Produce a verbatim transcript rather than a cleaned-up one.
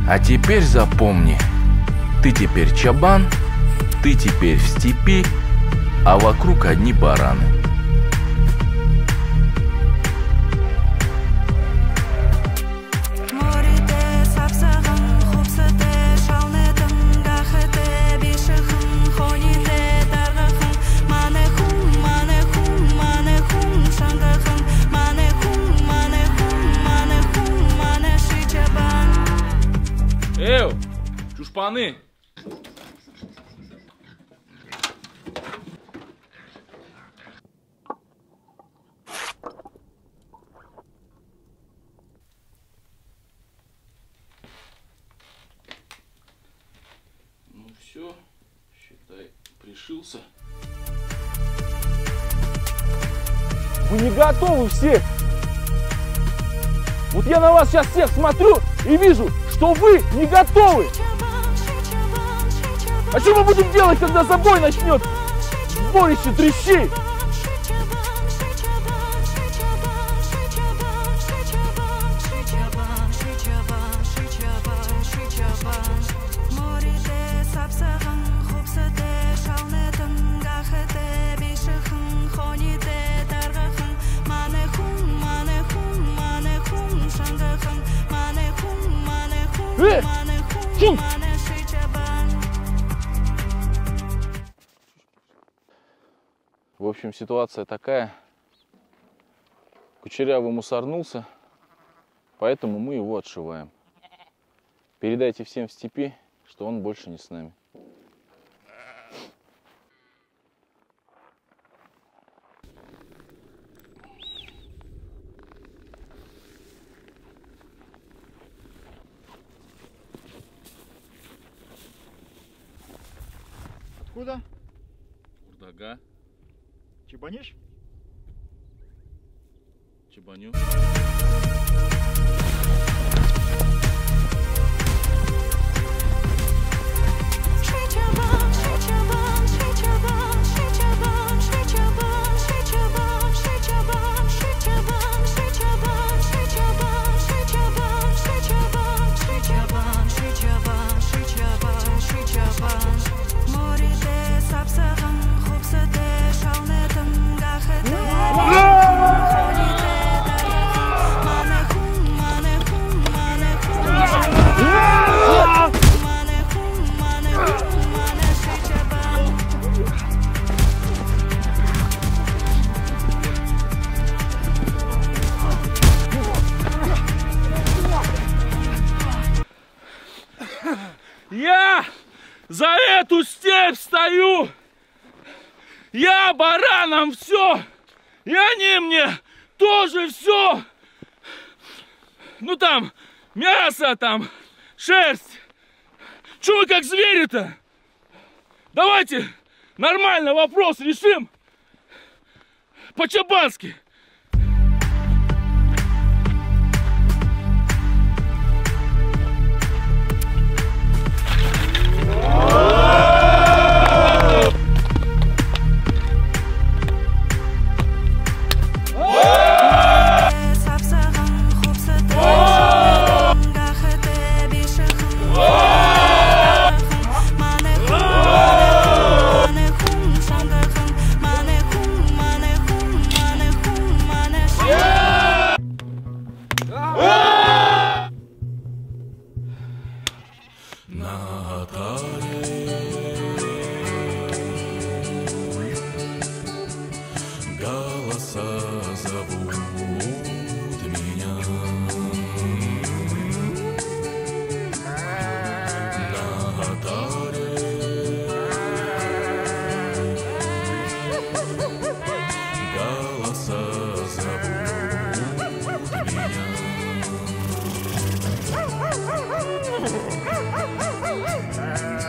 А теперь запомни, ты теперь чабан, ты теперь в степи, а вокруг одни бараны. Эй, чушпаны! Ну все, считай, пришился. Вы не готовы все! Вот я на вас сейчас всех смотрю и вижу, что вы не готовы! А что мы будем делать, когда забой начнет сборище дрищей? Э! Фу! В общем, ситуация такая. Кучерявый мусорнулся, поэтому мы его отшиваем. Передайте всем в степи, что он больше не с нами. Куда? Урдага. Чебанишь? Чебаню. Я за эту степь стою! Я баранам все! И они мне тоже все! Ну там, мясо там, шерсть! Чё вы как звери-то? Давайте нормально вопрос решим по-чабански! Голоса зовут меня на таре. Голоса зовут меня.